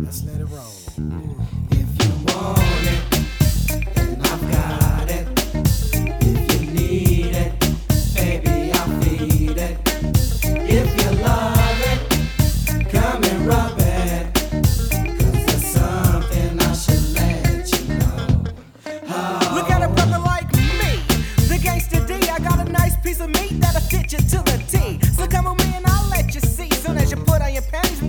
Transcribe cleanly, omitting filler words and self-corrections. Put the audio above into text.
Let's let it roll. If you want it, then I've got it. If you need it, baby, I'll feed it. If you love it, come and rub